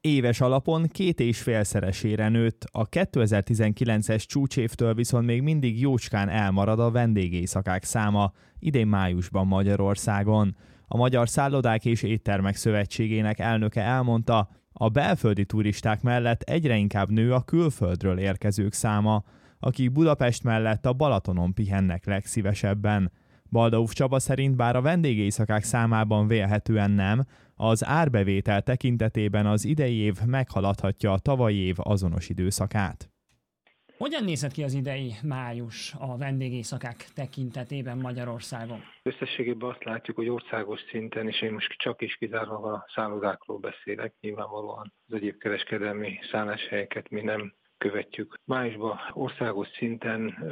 Éves alapon 2,5-szeresére nőtt, a 2019-es csúcsévtől viszont még mindig jócskán elmarad a vendégészakák száma, idén májusban Magyarországon. A Magyar Szállodák és Éttermek Szövetségének elnöke elmondta, a belföldi turisták mellett egyre inkább nő a külföldről érkezők száma, akik Budapest mellett a Balatonon pihennek legszívesebben. Baldauf Csaba szerint bár a vendégészakák számában vélhetően nem, az árbevétel tekintetében az idei év meghaladhatja a tavalyi év azonos időszakát. Hogyan nézett ki az idei május a vendégészakák tekintetében Magyarországon? Összességében azt látjuk, hogy országos szinten, és én most csak is kizárólag a szállodákról beszélek, nyilvánvalóan az egyéb kereskedelmi szálláshelyeket mi nem követjük. Májusban országos szinten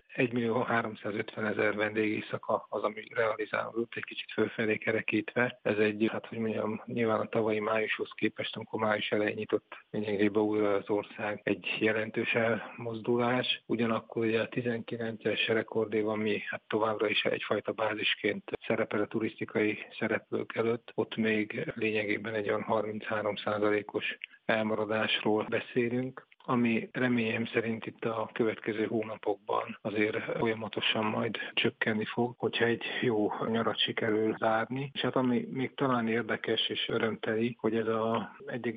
1.350.000 vendégészaka az, ami realizálódott, egy kicsit fölfelé kerekítve. Ez egy, nyilván a tavalyi májushoz képest, amikor május elején nyitott lényegében újra az ország, egy jelentős elmozdulás. Ugyanakkor ugye a 19-es rekordév, ami továbbra is egyfajta bázisként szerepel a turisztikai szereplők előtt, ott még lényegében egy olyan 33%-os elmaradásról beszélünk, ami reményem szerint itt a következő hónapokban azért folyamatosan majd csökkenni fog, hogyha egy jó nyarat sikerül zárni. És ami még talán érdekes és örömteli, hogy ez a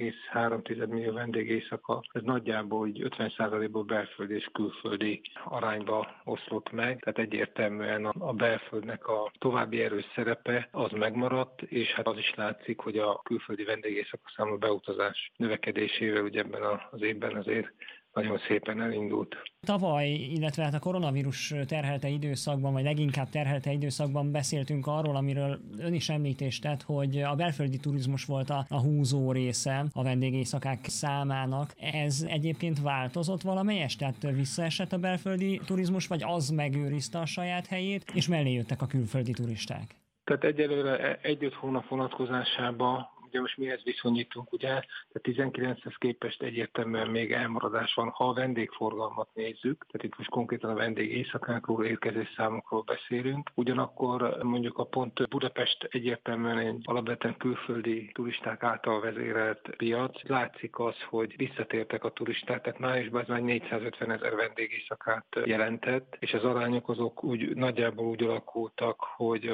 1,3 millió vendégészaka, ez nagyjából 50%-ból belföldi és külföldi arányba oszlott meg, tehát egyértelműen a belföldnek a további erős szerepe az megmaradt, és az is látszik, hogy a külföldi vendégészaka számú beutazás növekedésével ugye ebben az évben azért nagyon szépen elindult. Tavaly, illetve a koronavírus terhelte időszakban, vagy leginkább terhelte időszakban beszéltünk arról, amiről ön is említést tett, hogy a belföldi turizmus volt a húzó része a vendégészakák számának. Ez egyébként változott valamelyest? Tehát visszaesett a belföldi turizmus, vagy az megőrizte a saját helyét, és mellé jöttek a külföldi turisták? Tehát egyelőre 1-5 hónap vonatkozásában ugye most mihez viszonyítunk, ugye? Tehát 19-hez képest egyértelműen még elmaradás van, ha a vendégforgalmat nézzük, tehát itt most konkrétan a vendégészakákról, érkezés számokról beszélünk. Ugyanakkor mondjuk a pont Budapest egyértelműen egy alapvetően külföldi turisták által vezérelt piac. Látszik az, hogy visszatértek a turisták, tehát májusban ez már 450.000 vendégészakát jelentett, és az arányok azok nagyjából úgy alakultak, hogy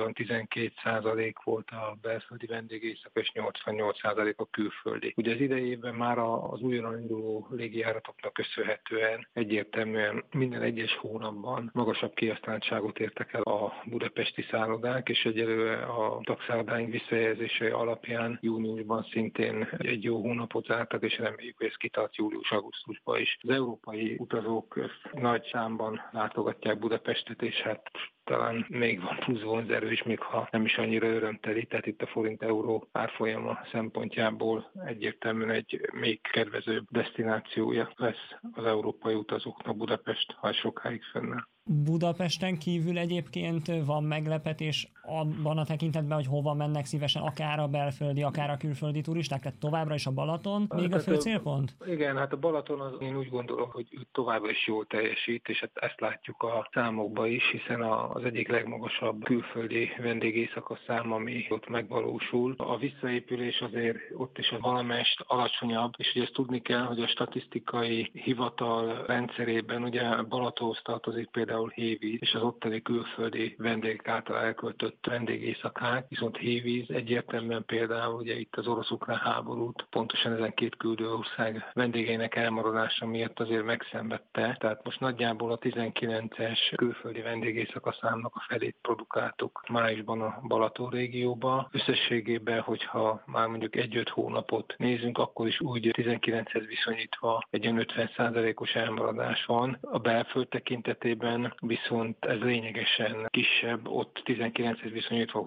12% volt a belföldi vendégészaka, és 88% a külföldi. Ugye az idei évben már az újonnan induló légijáratoknak köszönhetően egyértelműen minden egyes hónapban magasabb kihasználtságot értek el a budapesti szállodák, és egyelőre a tagszállodáink visszajelzései alapján júniusban szintén egy jó hónapot zártak, és reméljük, hogy ez kitart július-augusztusban is. Az európai utazók nagy számban látogatják Budapestet, és talán még van plusz vonzerő is, még ha nem is annyira örömteli, tehát itt a forint-euró árfolyama szempontjából egyértelműen egy még kedvezőbb desztinációja lesz az európai utazóknak Budapest, ha sokáig fennáll. Budapesten kívül egyébként van meglepetés abban a tekintetben, hogy hova mennek szívesen akár a belföldi, akár a külföldi turisták, tehát továbbra is a Balaton még a fő célpont? Igen, a Balaton én úgy gondolom, hogy továbbra is jól teljesít, és ezt látjuk a számokban is, hiszen az egyik legmagasabb külföldi vendégészaka szám, ami ott megvalósul. A visszaépülés azért ott is valamelyest alacsonyabb, és ugye ezt tudni kell, hogy a statisztikai hivatal rendszerében ugye Balatonhoz tartozik például Hévíz, és az ottani külföldi vendégek által elköltött vendégészakák, viszont Hévíz egyértelműen például ugye itt az orosz-ukrán háborút pontosan ezen két küldő ország vendégeinek elmaradása miatt azért megszenvedte. Tehát most nagyjából a 19-es külföldi vendégészaka számnak a felét produkáltuk májusban a Balaton régióban. Összességében, hogyha már mondjuk 1-5 hónapot nézünk, akkor is úgy 19-hez viszonyítva egy 50%-os elmaradás van. A belföld tekintetében viszont ez lényegesen kisebb, ott 19-hez viszonyítva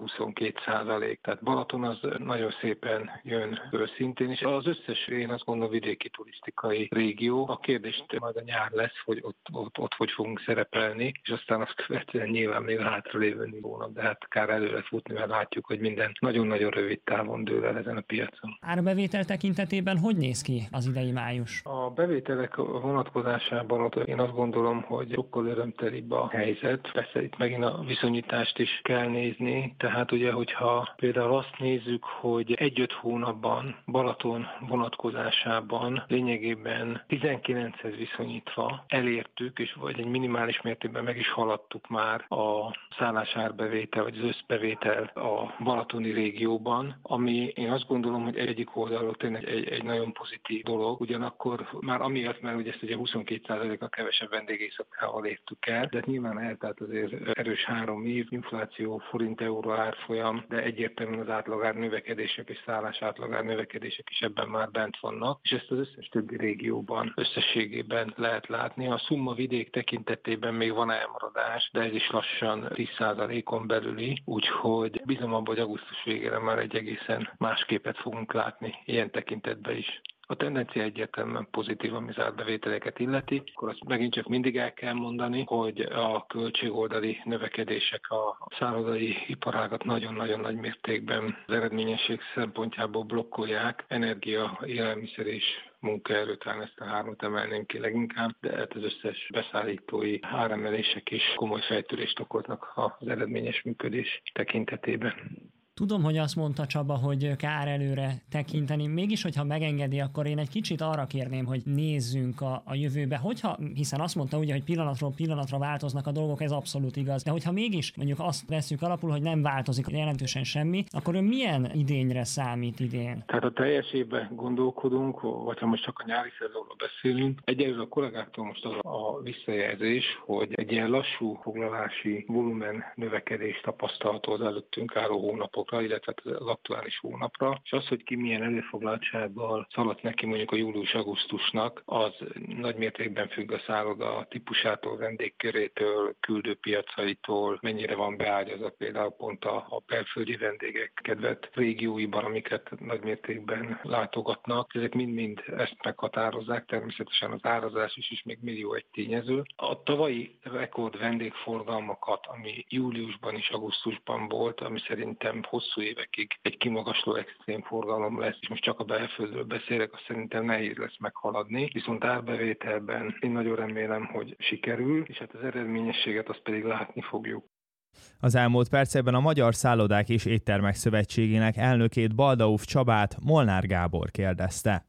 22%. Tehát Balaton az nagyon szépen jön föl szintén, és az összes, én azt gondolom, vidéki turisztikai régió. A kérdés majd a nyár lesz, hogy ott hogy fogunk szerepelni, és aztán azt követően nyilván még a hátralévő hónap, de hát kár előre futni, mert látjuk, hogy minden nagyon-nagyon rövid távon dől el ezen a piacon. Árbevétel tekintetében hogy néz ki az idei május? A bevételek vonatkozásában én azt gondolom, hogy sokkal örömteli telibb a helyzet. Persze itt megint a viszonyítást is kell nézni, tehát ugye, hogyha például azt nézzük, hogy 1-5 hónapban Balaton vonatkozásában lényegében 19-hez viszonyítva elértük, és vagy egy minimális mértékben meg is haladtuk már a szállásárbevétel, vagy az összbevétel a balatoni régióban, ami én azt gondolom, hogy egyik oldalról tényleg egy nagyon pozitív dolog, ugyanakkor már amiatt, mert ugye ezt ugye 22%-a kevesebb vendégészakával értük el, de nyilván eltelt azért erős 3 év, infláció, forint-euró árfolyam, de egyértelműen az átlagár növekedések és szállás átlagár növekedések is ebben már bent vannak, és ezt az összes többi régióban összességében lehet látni. A Szumma vidék tekintetében még van elmaradás, de ez is lassan 10%-on belüli, úgyhogy bízom abban, hogy augusztus végére már egy egészen más képet fogunk látni ilyen tekintetben is. A tendencia egyértelműen pozitív, ami az árbevételeket illeti, akkor azt megint csak mindig el kell mondani, hogy a költségoldali növekedések a szállodai iparágat nagyon-nagyon nagy mértékben az eredményesség szempontjából blokkolják. Energia, élelmiszer és munkaerő, talán ezt a 3-at emelném ki leginkább, de hát az összes beszállítói áremelések is komoly fejtörést okoznak az eredményes működés tekintetében. Tudom, hogy azt mondta Csaba, hogy kár előre tekinteni. Mégis, hogyha megengedi, akkor én egy kicsit arra kérném, hogy nézzünk a jövőbe. Hiszen azt mondta ugye, hogy pillanatról pillanatra változnak a dolgok, ez abszolút igaz. De hogyha mégis mondjuk azt veszük alapul, hogy nem változik jelentősen semmi, akkor ő milyen idényre számít idén? Tehát a teljes évben gondolkodunk, vagy ha most csak a nyári szezonról beszélünk. Egyelőre a kollégáktól most az a visszajelzés, hogy egy ilyen lassú foglalási volumen növekedés tapasztalható az előttünk álló hónapok, illetve az aktuális hónapra, és az, hogy ki milyen előfoglaltsággal szaladt neki mondjuk a július-augusztusnak, az nagy mértékben függ a szálloda típusától, vendégkörétől, küldőpiacaitól, mennyire van beágyazva például pont a belföldi vendégek kedvelt régióiban, amiket nagy mértékben látogatnak. Ezek mind-mind ezt meghatározzák, természetesen az árazás is még millió egy tényező. A tavalyi rekord vendégforgalmakat, ami júliusban és augusztusban volt, ami szerintem hosszú évekig egy kimagasló extrém forgalom lesz, és most csak a belföldről beszélek, azt szerintem nehéz lesz meghaladni, viszont árbevételben én nagyon remélem, hogy sikerül, és hát az eredményességet azt pedig látni fogjuk. Az elmúlt percekben a Magyar Szállodák és Éttermek Szövetségének elnökét, Baldauf Csabát Molnár Gábor kérdezte.